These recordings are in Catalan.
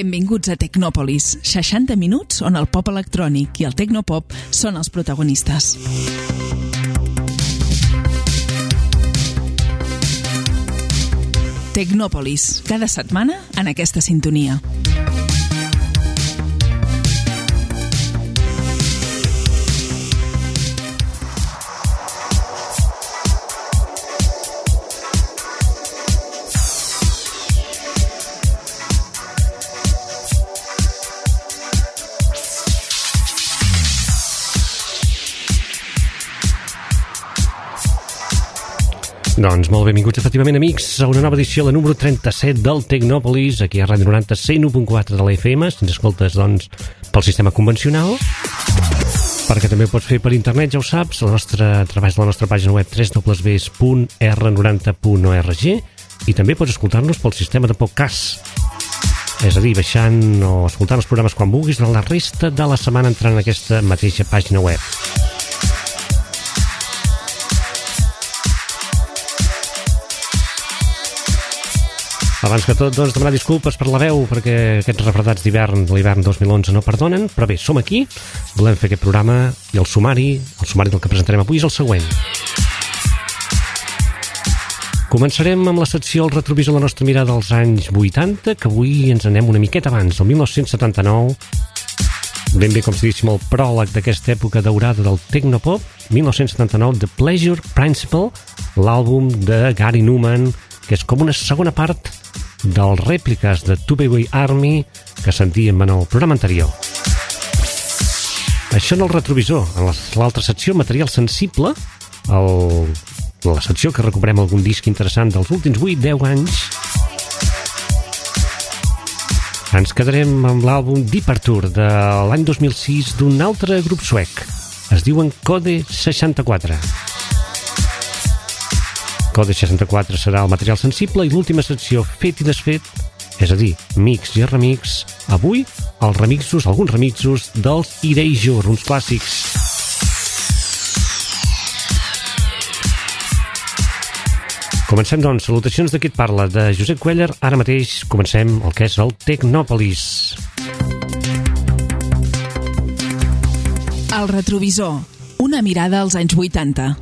Benvinguts a Tecnòpolis, 60 minuts on el pop electrònic i el tecnopop són els protagonistes. Tecnòpolis, cada setmana en aquesta sintonia. Doncs molt benvinguts, efectivament, amics, a una nova edició, la número 37 del Tecnòpolis, aquí a Ràdio 90, 101.4 de la FM, si ens escoltes, doncs, pel sistema convencional, perquè també ho pots fer per internet, ja ho saps, a través de la nostra pàgina web www.r90.org, i també pots escoltar-nos pel sistema de podcast, és a dir, baixant o escoltant els programes quan vulguis, durant la resta de la setmana entrant en aquesta mateixa pàgina web. Abans que tot, doncs, demanar disculpes per la veu, perquè aquests refredats d'hivern, de l'hivern 2011, no perdonen, però bé, som aquí, volem fer aquest programa, i el sumari del que presentarem avui és el següent. Començarem amb la secció El retrovisor, la nostra mirada als anys 80, que avui ens anem una miqueta abans, el 1979, ben bé com si diguéssim el pròleg d'aquesta època daurada del Tecnopop, 1979, The Pleasure Principle, l'àlbum de Gary Numan, que és com una segona part dels rèpliques de Two-Way Army que sentíem en el programa anterior. Això en el retrovisor. En l'altra secció, material sensible, la secció que recuperem algun disc interessant dels últims 8-10 anys, ens quedarem amb l'àlbum Departure de l'any 2006 d'un altre grup suec. Es diuen Code 64. Code 64 serà el material sensible i l'última secció fet i desfet, és a dir, mix i remix, avui alguns remixos dels Erasure, uns clàssics. Comencem, doncs, salutacions de qui et parla, de Josep Cuéllar. Ara mateix comencem el que és el Tecnòpolis. El retrovisor, una mirada als anys 80.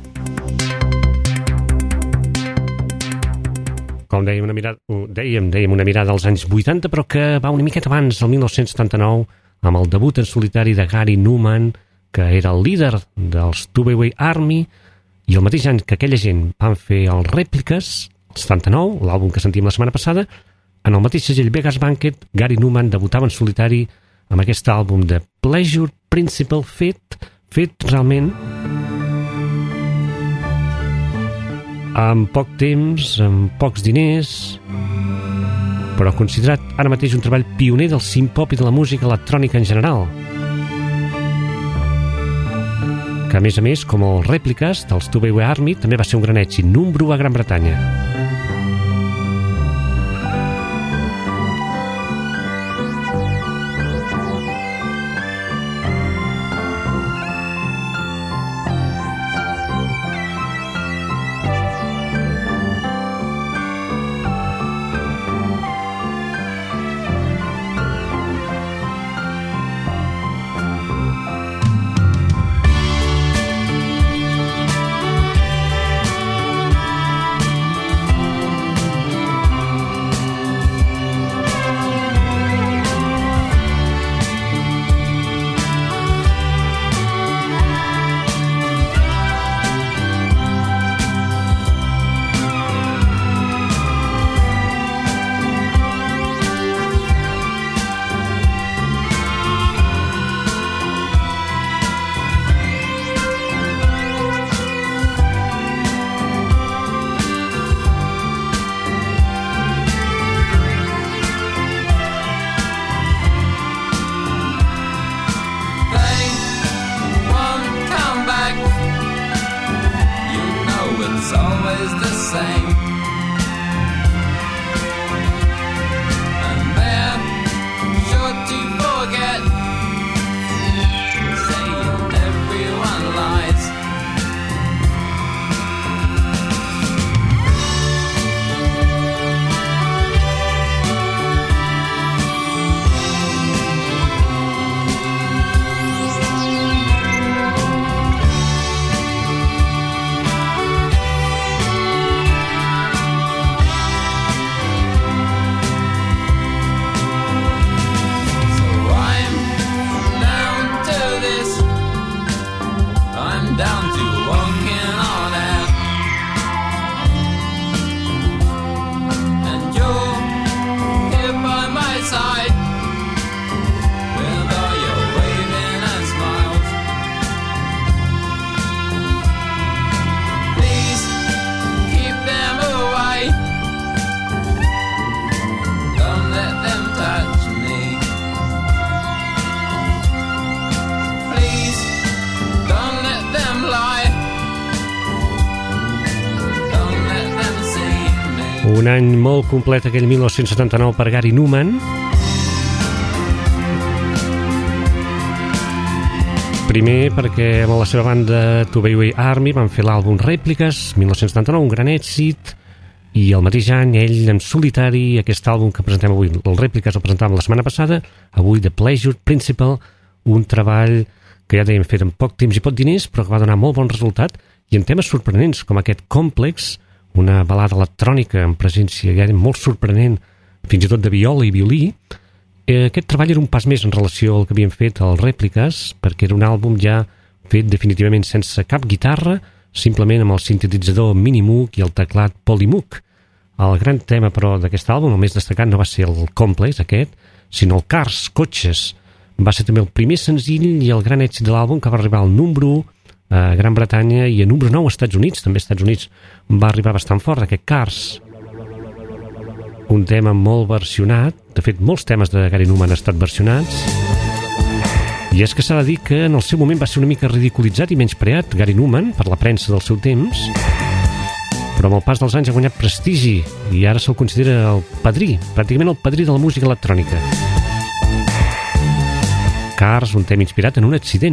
Com dèiem, una mirada als anys 80, però que va una miqueta abans, el 1979, amb el debut en solitari de Gary Numan, que era el líder dels Two-Way Army, i el mateix any que aquella gent van fer els rèpliques, el 79, l'àlbum que sentim la setmana passada, en el mateix segell Vegas Banquet, Gary Numan debutava en solitari amb aquest àlbum de Pleasure Principle fet realment amb poc temps, amb pocs diners, però considerat ara mateix un treball pioner del synth-pop i de la música electrònica en general. Que a més, com els rèpliques dels Two-Way Army, també va ser un gran èxit, número 1 a Gran Bretanya. Un any molt complet, aquell 1979, per Gary Numan. Primer perquè amb la seva banda Two-Way Army van fer l'àlbum Rèpliques, 1979, un gran èxit, i el mateix any ell en solitari, aquest àlbum que presentem avui, el Rèpliques el presentàvem la setmana passada, avui The Pleasure Principle, un treball que ja dèiem fet en poc temps i poc diners, però que va donar molt bon resultat, i en temes sorprenents com aquest Complex, una balada electrònica en presència ja molt sorprenent, fins i tot de viola i violí. Aquest treball era un pas més en relació al que havien fet els Rèpliques, perquè era un àlbum ja fet definitivament sense cap guitarra, simplement amb el sintetitzador Minimoog i el teclat Polymoog. El gran tema, però, d'aquest àlbum, el més destacat, no va ser el Complex, aquest, sinó el Cars, Cotxes. Va ser també el primer senzill i el gran èxit de l'àlbum, que va arribar al número 1 a Gran Bretanya i a número 9 als Estats Units. També als Estats Units va arribar bastant fort, aquest Cars. Un tema molt versionat. De fet, molts temes de Gary Numan han estat versionats. I és que s'ha de dir que en el seu moment va ser una mica ridiculitzat i menyspreat Gary Numan per la premsa del seu temps, però amb el pas dels anys ha guanyat prestigi i ara se'l considera el padrí, pràcticament el padrí de la música electrònica. Cars, un tema inspirat en un accident.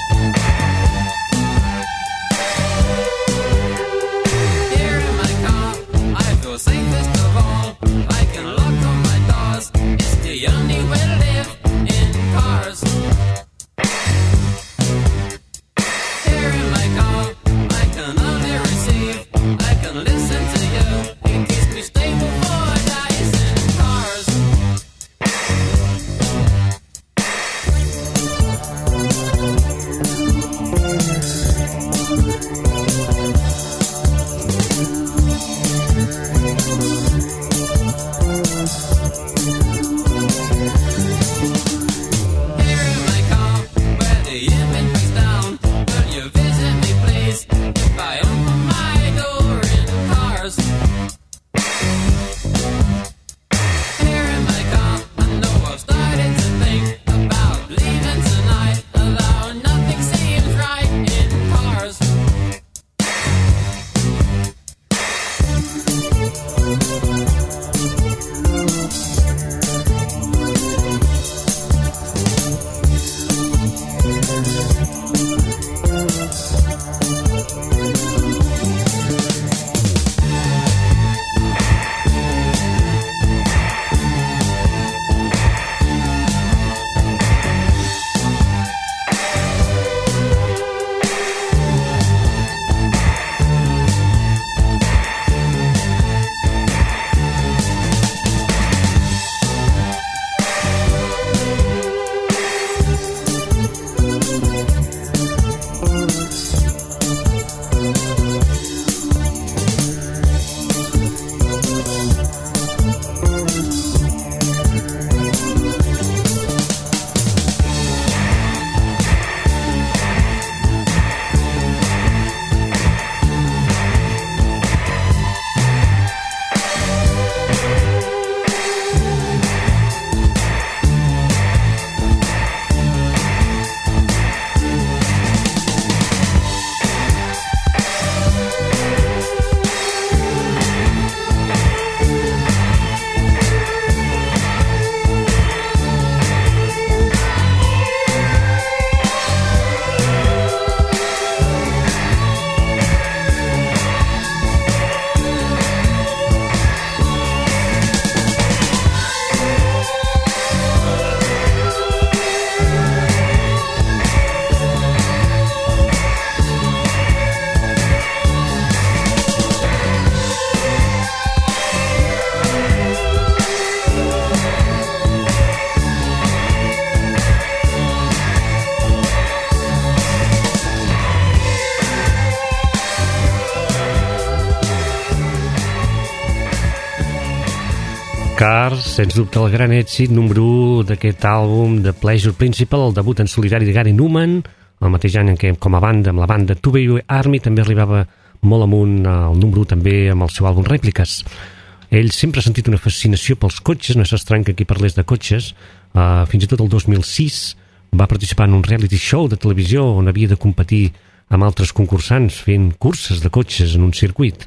Cars, sens dubte el gran èxit número 1 d'aquest àlbum de Pleasure Principle, el debut en solitari de Gary Numan, el mateix any en què com a banda, amb la banda Two-Way Army, també arribava molt amunt al número 1 també amb el seu àlbum Rèpliques. Ell sempre ha sentit una fascinació pels cotxes, no és estrany que aquí parlés de cotxes. Fins i tot el 2006 va participar en un reality show de televisió on havia de competir amb altres concursants fent curses de cotxes en un circuit.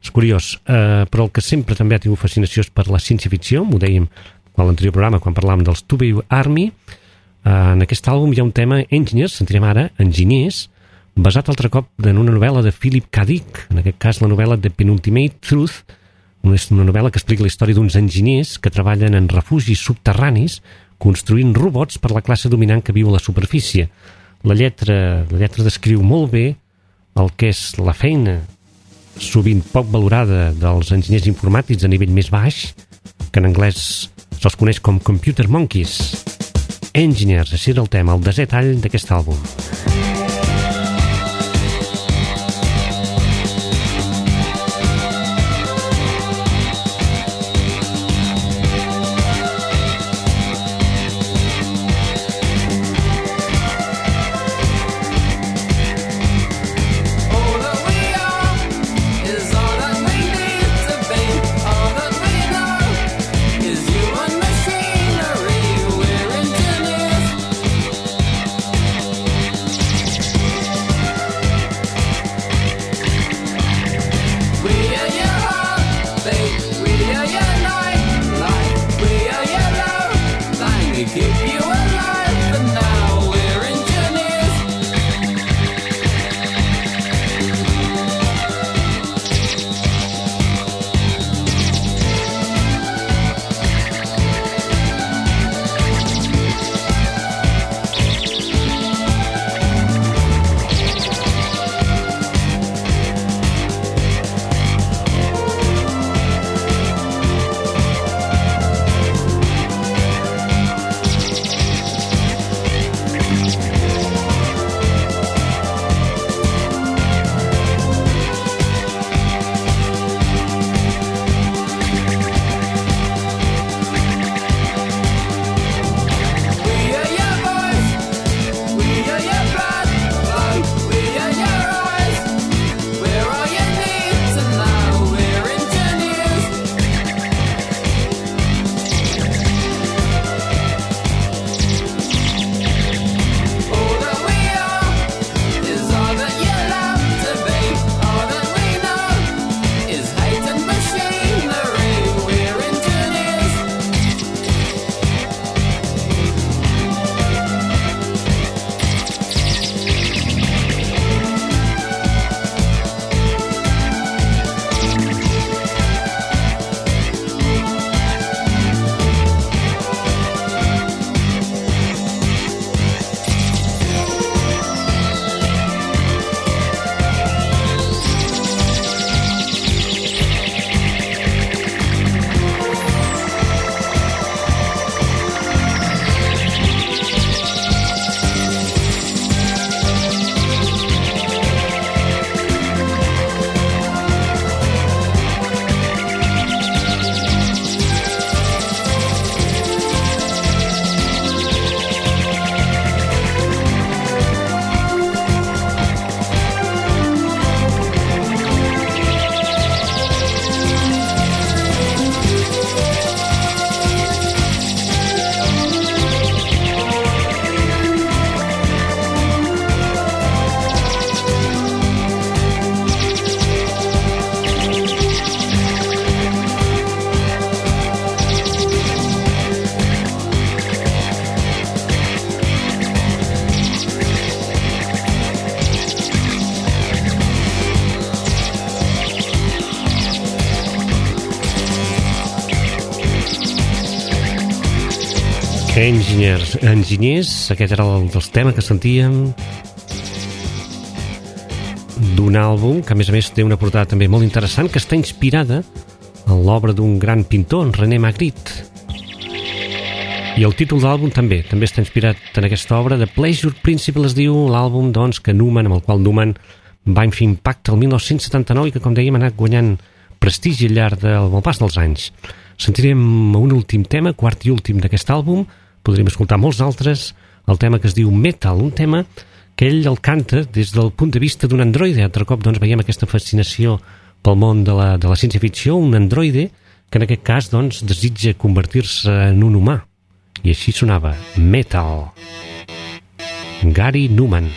És curiós, però el que sempre també ha tingut fascinació és per la ciència-ficció, m'ho dèiem a l'anterior programa quan parlàvem dels Two Bay Army. En aquest àlbum hi ha un tema, Engineers, sentirem ara, Engineers, basat altre cop en una novel·la de Philip K. Dick, en aquest cas la novel·la The Penultimate Truth, és una novel·la que explica la història d'uns enginyers que treballen en refugis subterranis construint robots per la classe dominant que viu a la superfície. La lletra descriu molt bé el que és la feina sovint poc valorada dels enginyers informàtics a nivell més baix, que en anglès se'ls coneix com Computer Monkeys. Engineers, així era el tema, el desè tall d'aquest àlbum. Enginyers, aquest era el dels temes que sentíem d'un àlbum que a més té una portada també molt interessant, que està inspirada en l'obra d'un gran pintor, en René Magritte, i el títol de l'àlbum també està inspirat en aquesta obra. The Pleasure Principle es diu l'àlbum, doncs, que Newman, amb el qual Newman va fer impacte el 1979 i que, com dèiem, ha anat guanyant prestigi al llarg del pas dels anys. Sentirem un últim tema, quart i últim d'aquest àlbum. Podríem escoltar molts altres, el tema que es diu Metal, un tema que ell el canta des del punt de vista d'un androide. Altre cop doncs, veiem aquesta fascinació pel món de la ciència-ficció, un androide que en aquest cas doncs, desitja convertir-se en un humà. I així sonava Metal. Gary Numan.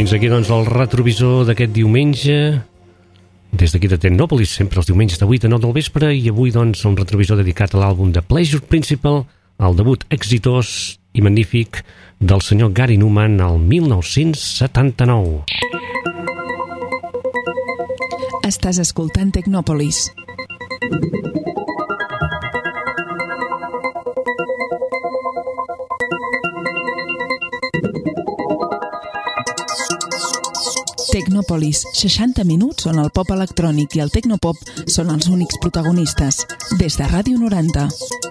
fins aquí, doncs, el retrovisor d'aquest diumenge. Des d'aquí de Tecnòpolis, sempre els diumenges de 8 a 9 del vespre, i avui, doncs, un retrovisor dedicat a l'àlbum de Pleasure Principle, el debut exitós i magnífic del senyor Gary Numan al 1979. Estàs escoltant Tecnòpolis. Tecnòpolis, 60 minuts on el pop electrònic i el tecnopop són els únics protagonistes. Des de Ràdio 90.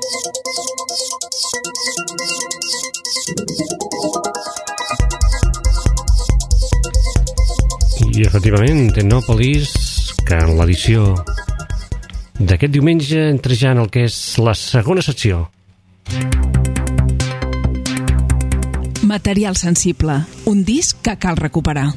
I efectivament, Tecnòpolis, que en l'edició d'aquest diumenge entra ja en el que és la segona secció. Material sensible, un disc que cal recuperar.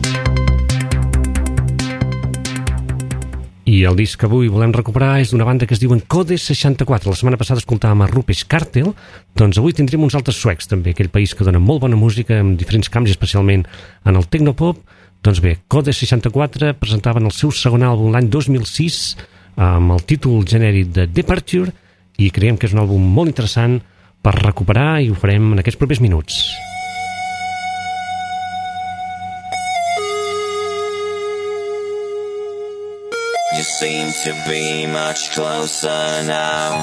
I el disc que avui volem recuperar és d'una banda que es diuen Code 64. La setmana passada escoltàvem a Rupesh Cartel, doncs avui tindrem uns altres suecs també, aquell país que dona molt bona música amb diferents canvis, especialment en el tecnopop. Doncs bé, Code 64 presentaven el seu segon àlbum l'any 2006 amb el títol genèric de Departure, i creiem que és un àlbum molt interessant per recuperar, i ho farem en aquests propers minuts. You seem to be much closer now.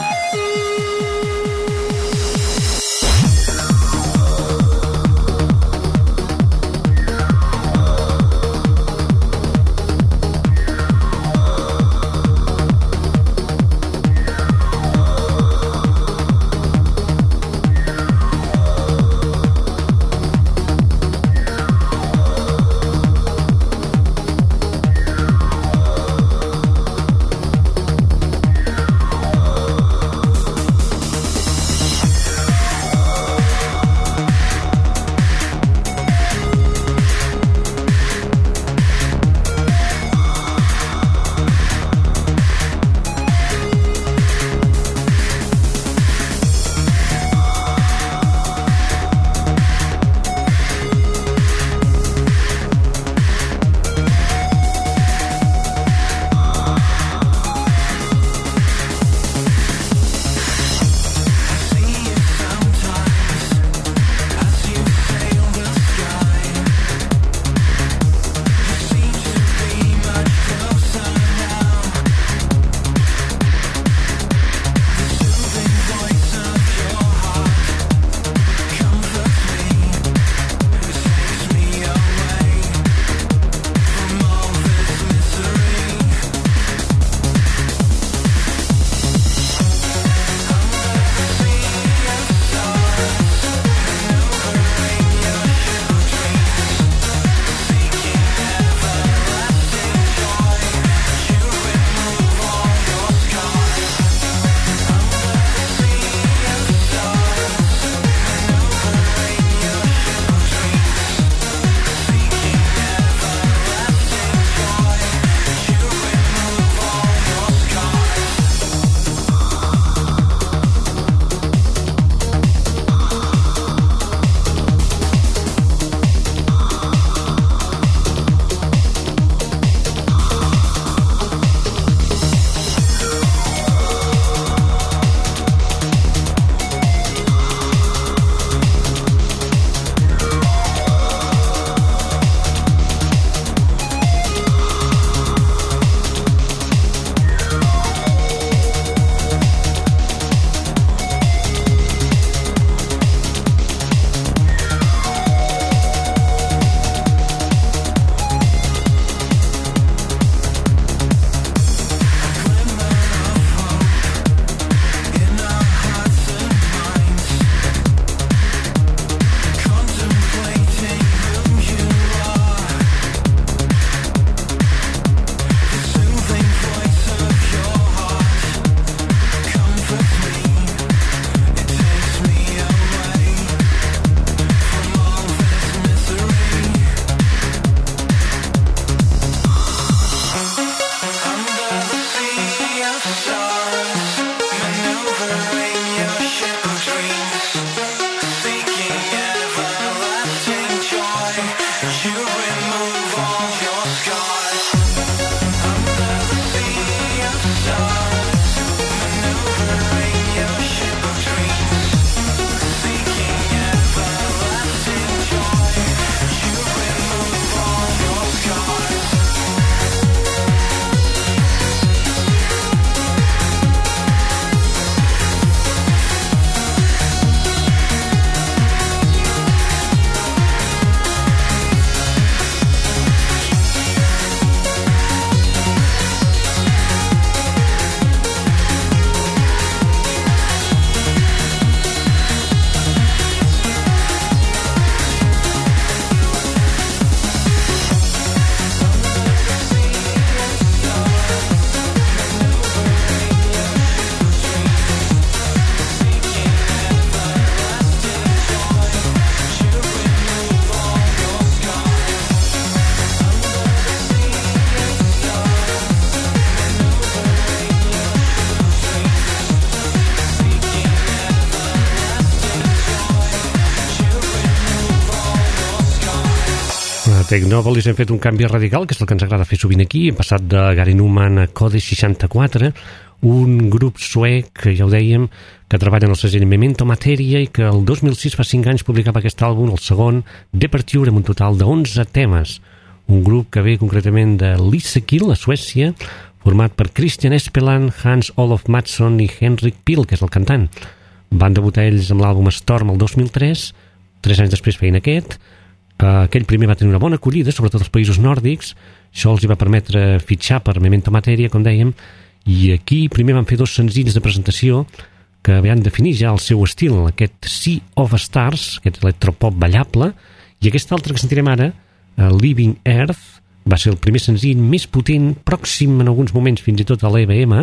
Technopolis hem fet un canvi radical, que és el que ens agrada fer sovint aquí. Hem passat de Gary Numan a Code 64, un grup suec, que ja ho dèiem, que treballa en el segell Memento Materia i que el 2006, fa 5 anys, publicava aquest àlbum, el segon, Departure, amb un total de 11 temes. Un grup que ve concretament de Lysekil, a Suècia, format per Christian Espeland, Hans Olof Mattsson i Henrik Pihl, que és el cantant. Van debutar ells amb l'àlbum Storm el 2003, 3 anys després feien aquest. Aquell primer va tenir una bona acollida, sobretot als països nòrdics. Això els hi va permetre fitxar per Memento Materia, com dèiem, i aquí primer van fer 2 senzills de presentació que van definir ja el seu estil, aquest Sea of Stars, aquest electropop ballable, i aquest altre que sentirem ara, Living Earth, va ser el primer senzill més potent, pròxim en alguns moments fins i tot a l'EBM,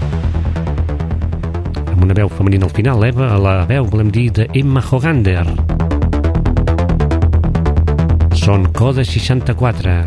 amb una veu femenina al final, la veu, volem dir, d'Emma Hogander. Són Code 64.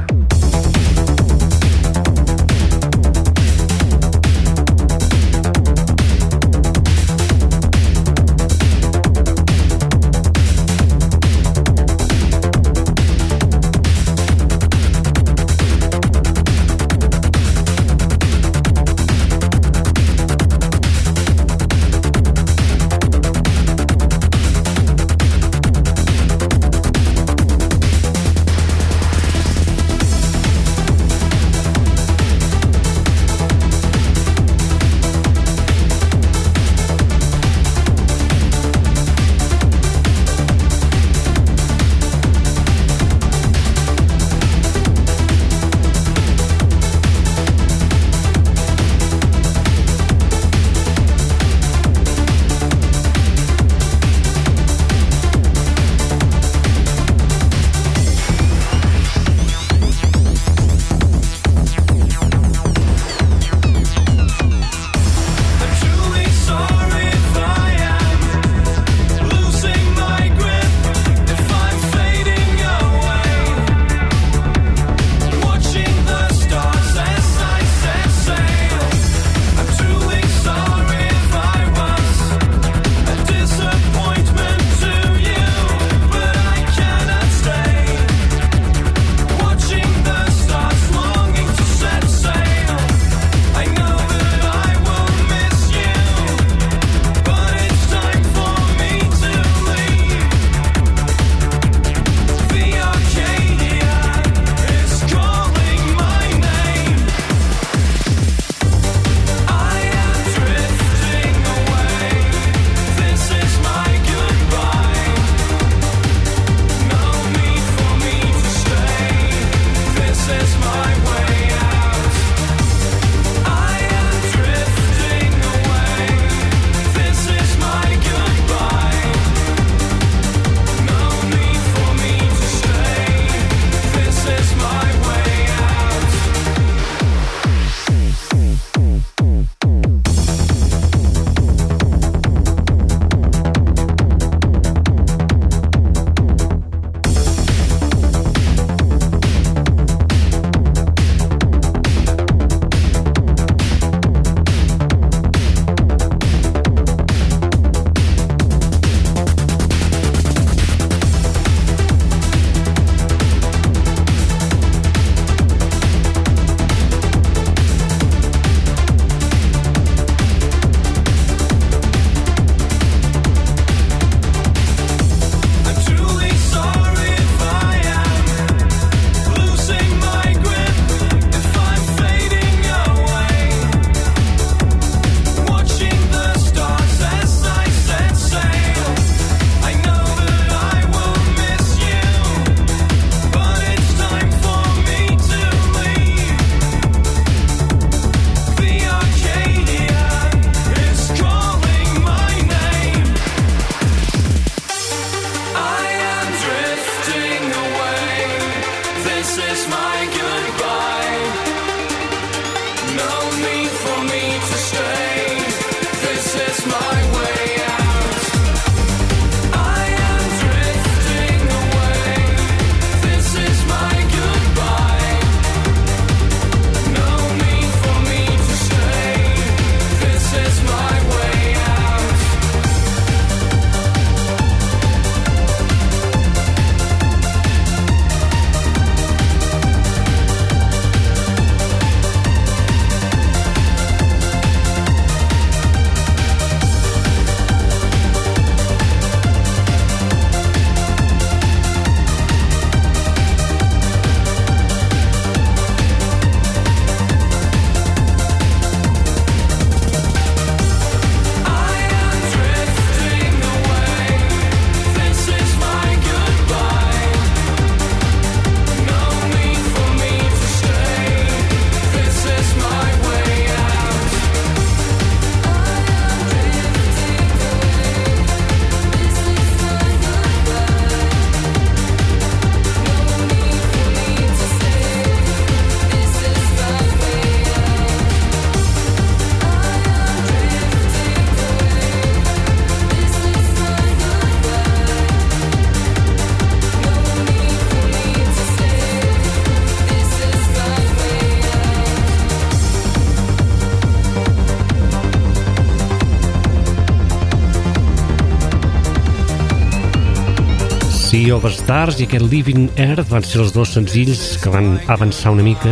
Sea of Stars i aquest Living Earth van ser els dos senzills que van avançar una mica.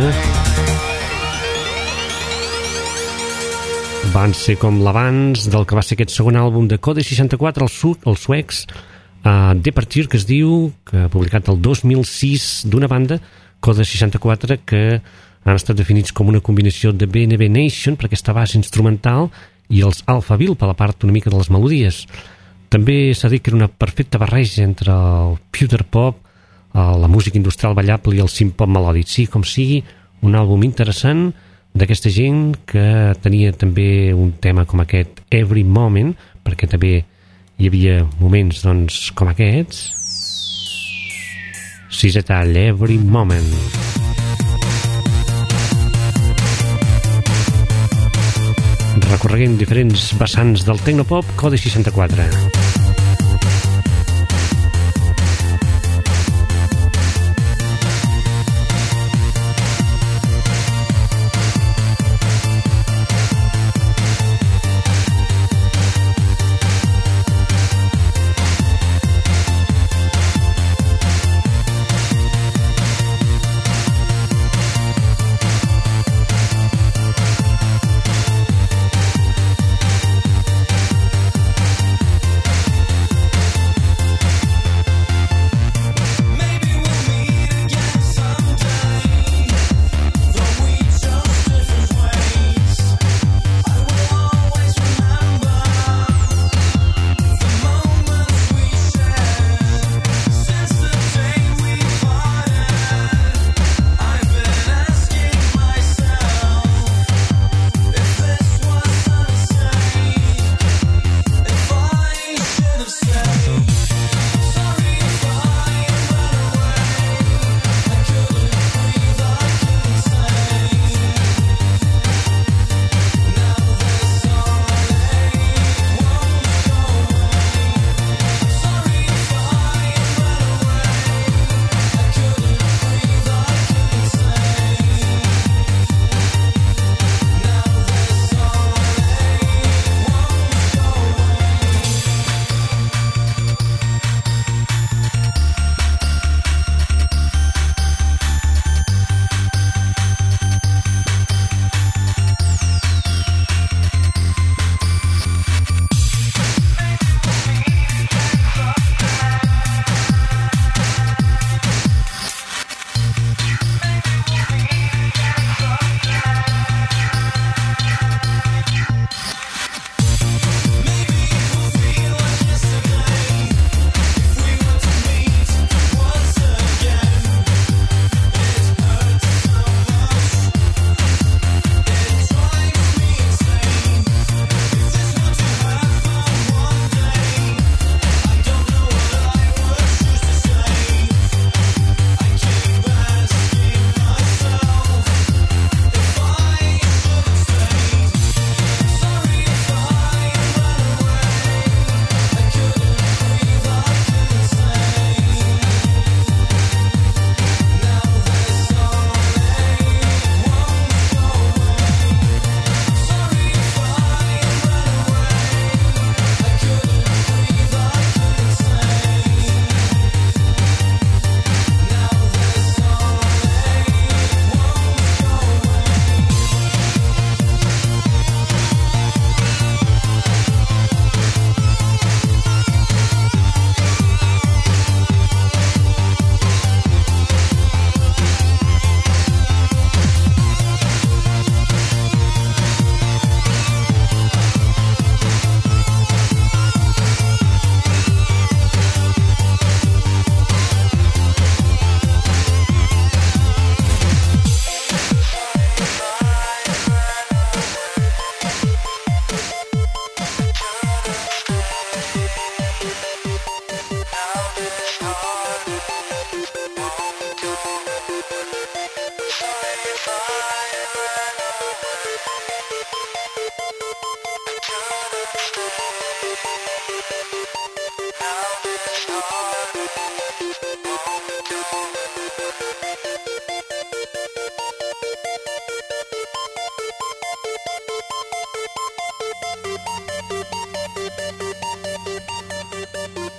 Van ser com l'abans del que va ser aquest segon àlbum de Code 64, els suecs, Departure, que es diu, que ha publicat el 2006 d'una banda, Code 64, que han estat definits com una combinació de BNB Nation per aquesta base instrumental i els Alphaville per la part una mica de les melodies. També s'ha dit que era una perfecta barreja entre el future pop, la música industrial ballable i el synth-pop melòdic. Sí, com sigui, un àlbum interessant d'aquesta gent que tenia també un tema com aquest Every Moment, perquè també hi havia moments doncs, com aquests. Sisè tall, Every Moment. Recorreguem diferents vessants del Tecnopop, Code 64.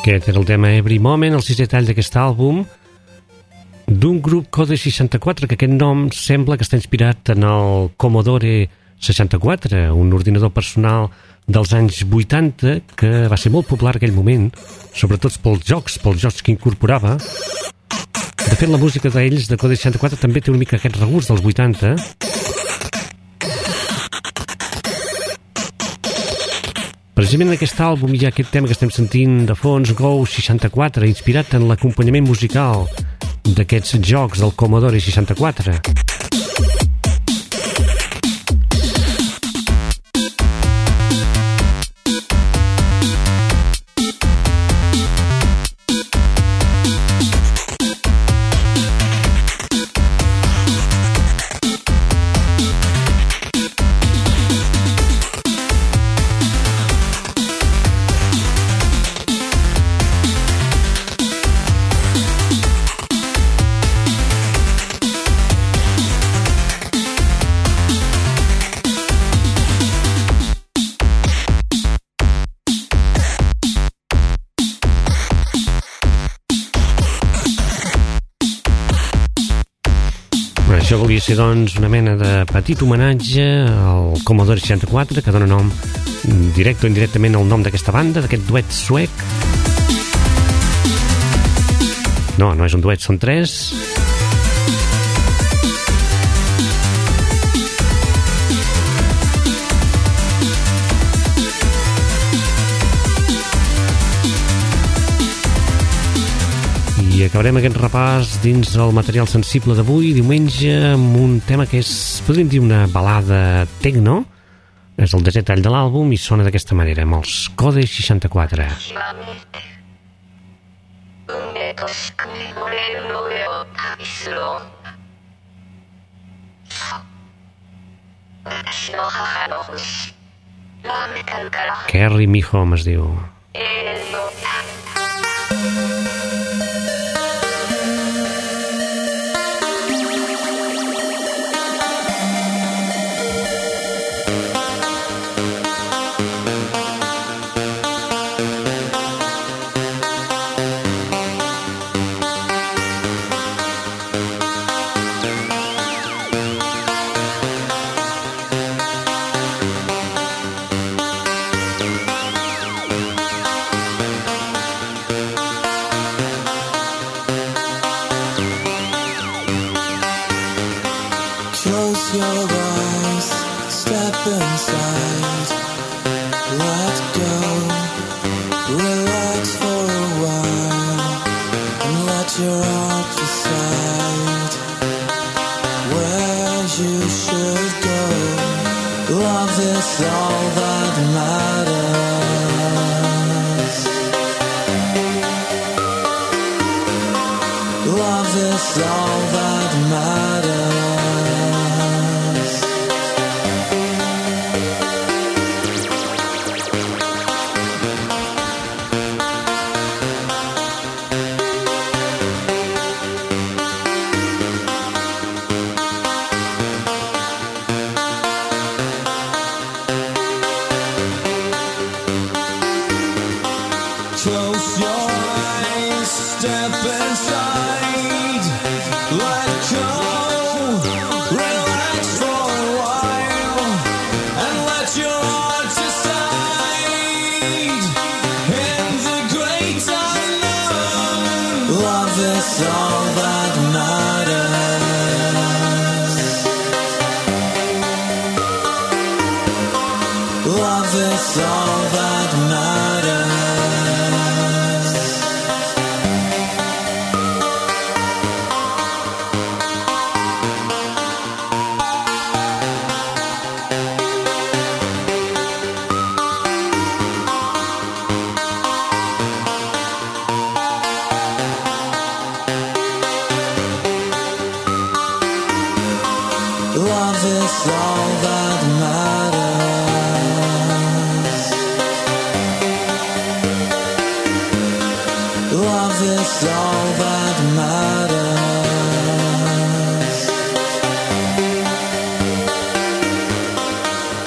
Aquest era el tema Every Moment, el sisè tall d'aquest àlbum d'un grup Code 64, que aquest nom sembla que està inspirat en el Commodore 64, un ordinador personal dels anys 80 que va ser molt popular en aquell moment, sobretot pels jocs que incorporava. De fet, la música d'ells, de Code 64, també té una mica aquest regust dels 80. Precisament en aquest àlbum hi ha aquest tema que estem sentint de fons, Go 64, inspirat en l'acompanyament musical d'aquests jocs del Commodore 64. Això volia ser, doncs, una mena de petit homenatge al Commodore 64, que dona nom, directe o indirectament, al nom d'aquesta banda, d'aquest duet suec. No és un duet, són tres. I acabarem aquest repàs dins el material sensible d'avui, diumenge, amb un tema que és, podríem dir, una balada techno. És el desè tall de l'àlbum i sona d'aquesta manera, amb els Code 64. Carry Me Home es diu.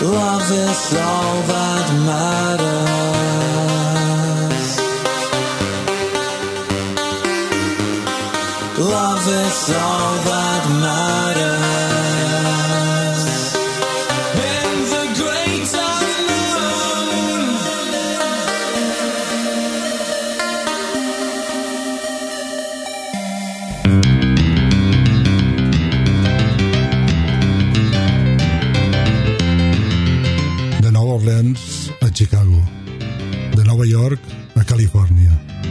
Love is all that matters. Califòrnia.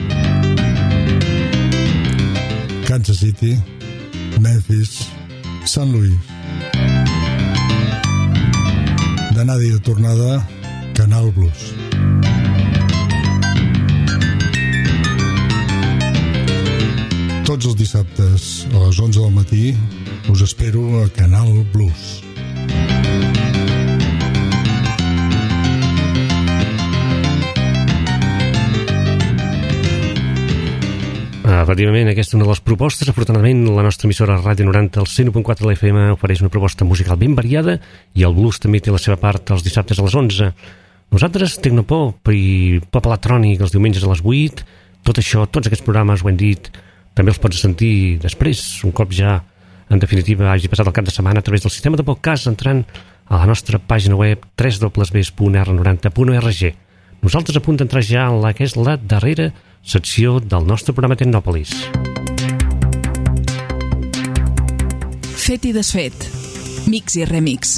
Kansas City, Memphis, St. Louis. D'anada i de tornada, Canal Blues. Tots els dissabtes a les 11 del matí us espero a Canal Blues. Efectivament, aquesta és una de les propostes. Afortunadament, la nostra emissora Ràdio 90, el 101.4 de la FM, ofereix una proposta musical ben variada i el blues també té la seva part els dissabtes a les 11. Nosaltres, Tecnopop i Pop Electrònic els diumenges a les 8, tot això, tots aquests programes, ho hem dit, també els pots sentir després, un cop ja, en definitiva, hagi passat el cap de setmana a través del sistema de podcast, entrant a la nostra pàgina web www.r90.org. Nosaltres a punt d'entrar ja en la que és la darrera secció del nostre programa Tecnòpolis. Fet i desfet. Mix i remix.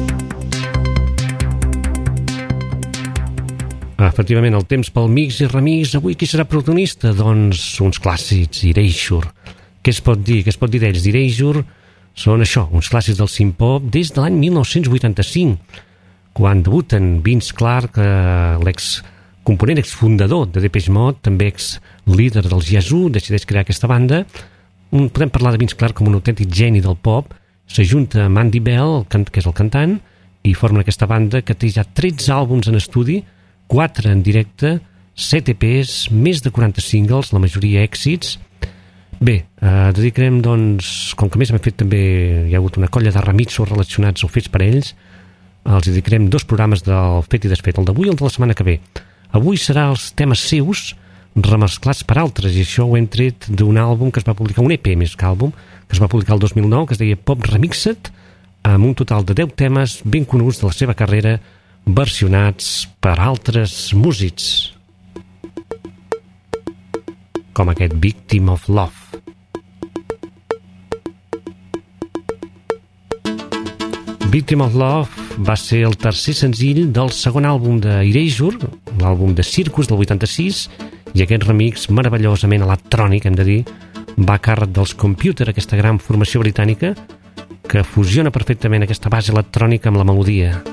Efectivament, el temps pel mix i remix. Avui qui serà protagonista? Doncs uns clàssics, Erasure. Què es pot dir? Què es pot dir d'ells? Erasure són això, uns clàssics del synth-pop des de l'any 1985, quan debuten Vince Clarke, l'ex-component, exfundador de Depeche Mode, també ex-líder dels Yazoo, decideix crear aquesta banda. Podem parlar de Vince Clarke com un autèntic geni del pop. S'ajunta amb Andy Bell, que és el cantant, i formen aquesta banda que té ja 13 àlbums en estudi, 4 en directe, 7 EPs, més de 40 singles, la majoria èxits. Bé, dedicarem, doncs, com que més hem fet també, hi ha hagut una colla de remixos relacionats o fets per ells, els dedicarem 2 programes del fet i desfet, el d'avui i el de la setmana que ve. Avui serà els temes seus remesclats per altres, i això ho hem tret d'un àlbum que es va publicar, un EP més que àlbum, que es va publicar el 2009, que es deia Pop Remixed, amb un total de 10 temes ben coneguts de la seva carrera, versionats per altres músics, com aquest Victim of Love. Victim of Love va ser el tercer senzill del segon àlbum d'Erasure, l'àlbum de Circus del 86, i aquest remix meravellosament electrònic, hem de dir, va a càrrec dels Computer, aquesta gran formació britànica que fusiona perfectament aquesta base electrònica amb la melodia.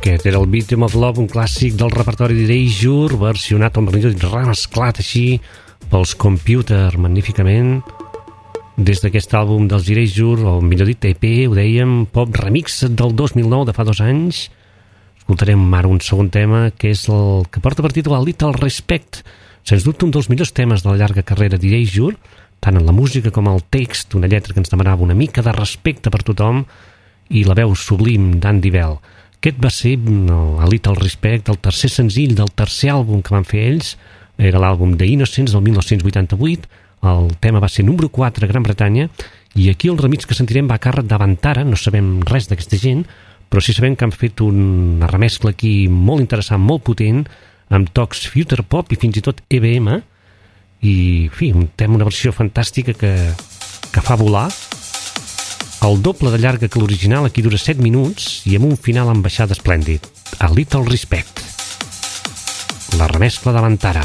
Aquest era el Beat'em of Love, un clàssic del repertori d'Erasure, versionat o millor dit remesclat així pels Computer, magníficament, des d'aquest àlbum dels Erasure, o millor dit EP, ho dèiem, pop remix del 2009, de fa 2 anys. Escoltarem ara un segon tema, que és el que porta per títol Little Respect, sens dubte un dels millors temes de la llarga carrera d'Erasure, tant en la música com el text, una lletra que ens demanava una mica de respecte per tothom, i la veu sublim d'Andy Bell. Aquest va ser a Little Respect, el tercer senzill del tercer àlbum que van fer ells, era l'àlbum The Innocents del 1988, el tema va ser número 4 a Gran Bretanya, i aquí el remix que sentirem va a càrrec d'Avantara, no sabem res d'aquesta gent, però sí sabem que han fet una remescla aquí molt interessant, molt potent, amb tocs future pop i fins i tot EBM, i en fi, un tema, una versió fantàstica que fa volar, el doble de llarga que l'original, aquí dura 7 minuts i amb un final amb baixada esplèndid. A Little Respect, la remescla d'Avantara.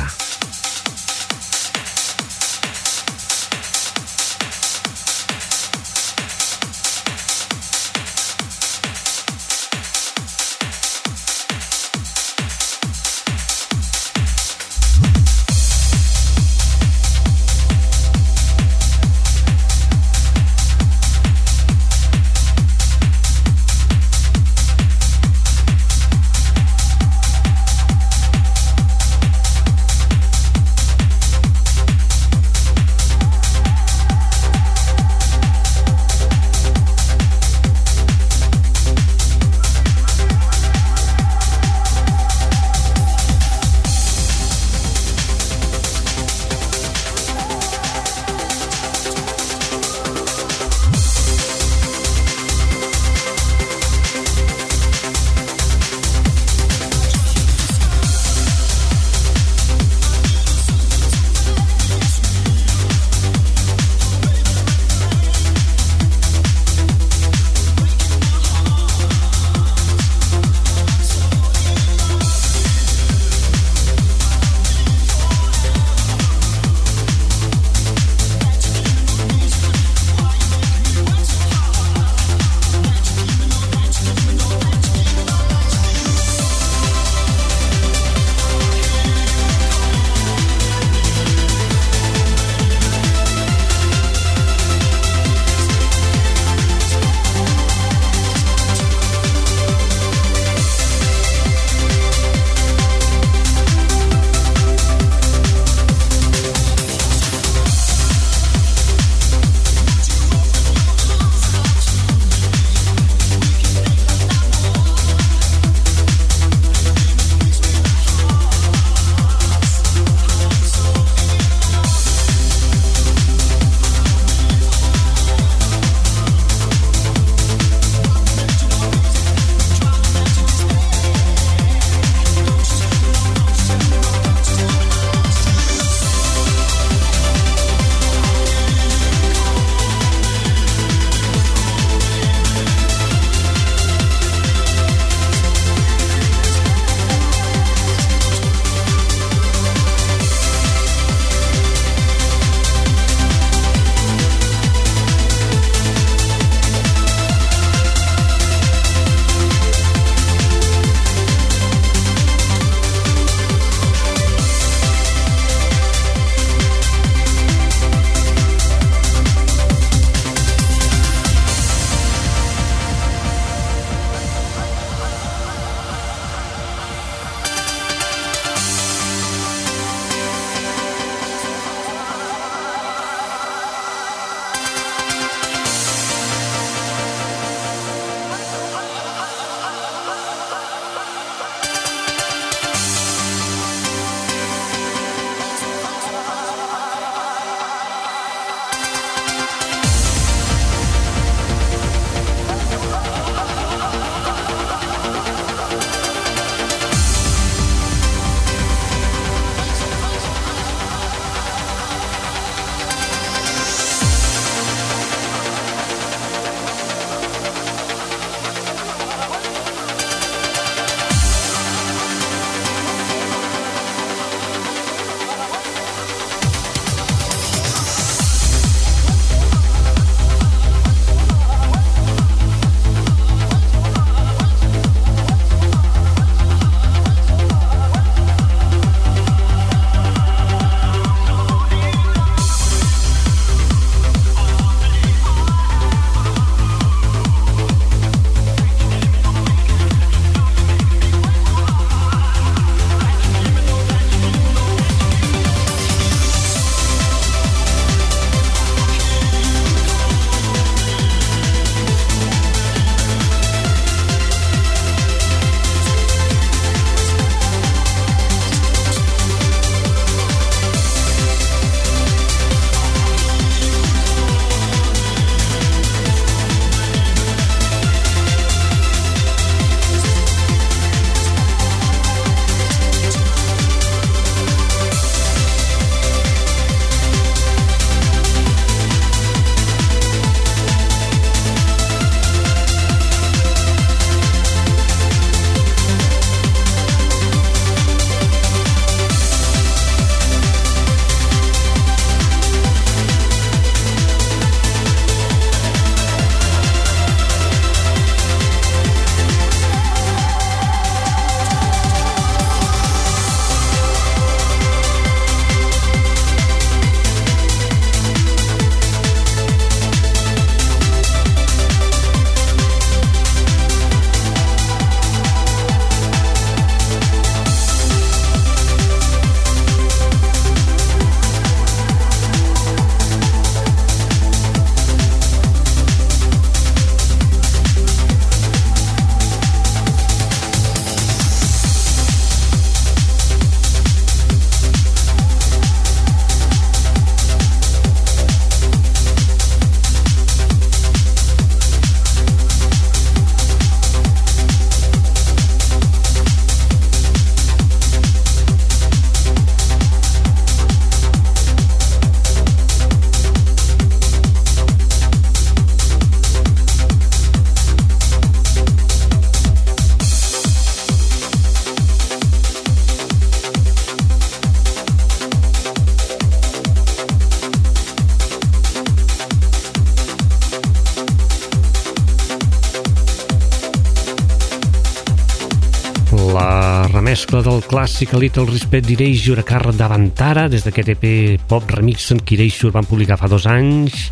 remescla del clàssic A Little Respect d'Erasure a càrrec d'Avantara des d'aquest EP Pop Remixen que Erasure van publicar fa 2 anys.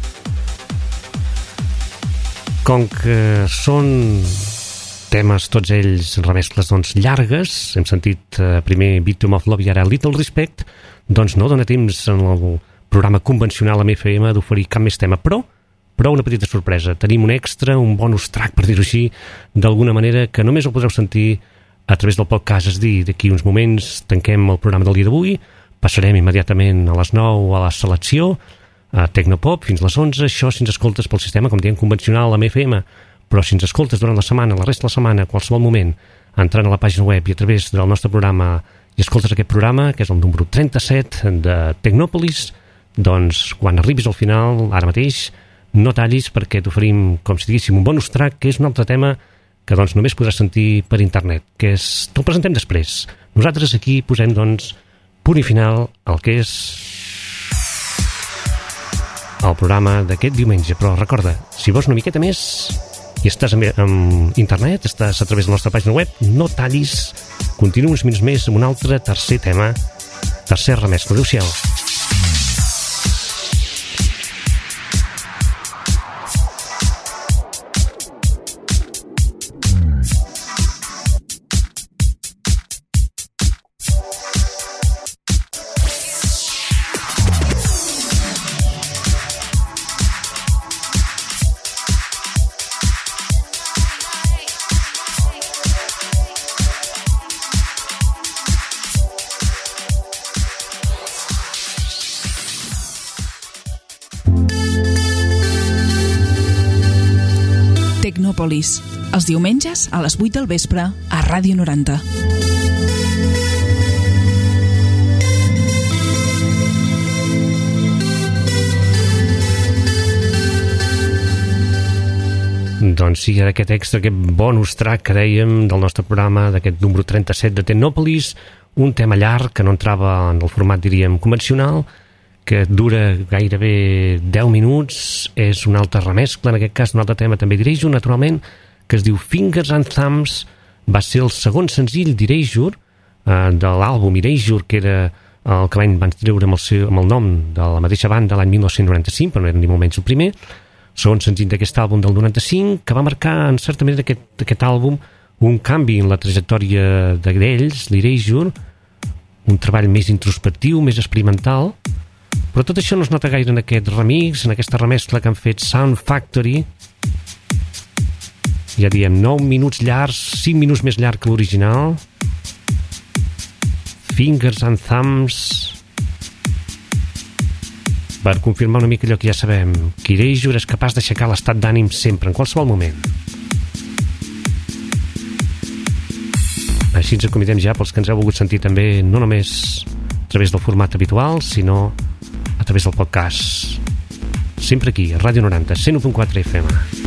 Com que són temes, tots ells remescles llargues, hem sentit primer Victim of Love i ara Little Respect, doncs no dona temps en el programa convencional amb FM d'oferir cap més tema, però una petita sorpresa. Tenim un extra, un bonus track, per dir-ho així, d'alguna manera, que només el podreu sentir a través del podcast. És dir, d'aquí uns moments tanquem el programa del dia d'avui, passarem immediatament a les 9 a la selecció, a Tecnopop, fins a les 11, això si ens escoltes pel sistema, com diem, convencional amb FM, però si ens escoltes durant la setmana, la resta de la setmana, a qualsevol moment, entrant a la pàgina web i a través del nostre programa i escoltes aquest programa, que és el número 37 de Tecnòpolis, doncs quan arribis al final, ara mateix, no tallis perquè t'oferim, com si diguéssim, un bonus track, que és un altre tema que doncs només podràs sentir per internet, que és... Te'l presentem després. Nosaltres aquí posem, doncs, punt i final al que és el programa d'aquest diumenge. Però recorda, si vols una miqueta més i estàs en internet, estàs a través de la nostra pàgina web, no tallis, continua uns minuts més amb un altre tercer tema, tercer remescla. Adéu-siau. Tecnòpolis, els diumenges a les 8 del vespre a Ràdio 90. Doncs sí, aquest extra, aquest bonus track que dèiem del nostre programa, d'aquest número 37 de Tecnòpolis, un tema llarg que no entrava en el format, diríem, convencional, que dura gairebé 10 minuts, és una altra remescla, en aquest cas un altre tema també d'Erasure, naturalment, que es diu Fingers and Thumbs, va ser el segon senzill d'Erasure, de l'àlbum Erasure, que era el que l'any van treure amb el nom de la mateixa banda l'any 1995, però no era ni molt menys el primer, segon senzill d'aquest àlbum del 95, que va marcar en certa manera aquest àlbum un canvi en la trajectòria d'ells, l'Erasure, un treball més introspectiu, més experimental. Però tot això no es nota gaire en aquest remix, en aquesta remescla que han fet Sound Factory. Ja diem, 9 minuts llargs, 5 minuts més llarg que l'original. Fingers and Thumbs. Per confirmar una mica allò que ja sabem, que Erasure és capaç d'aixecar l'estat d'ànim sempre, en qualsevol moment. Així ens acomidem ja pels que ens heu volgut sentir també, no només a través del format habitual, sinó a través del podcast. Sempre aquí, a Ràdio 90, 101.4 FM.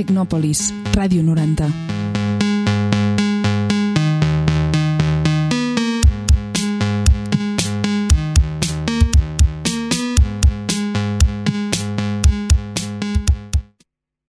Tecnòpolis, Ràdio 90.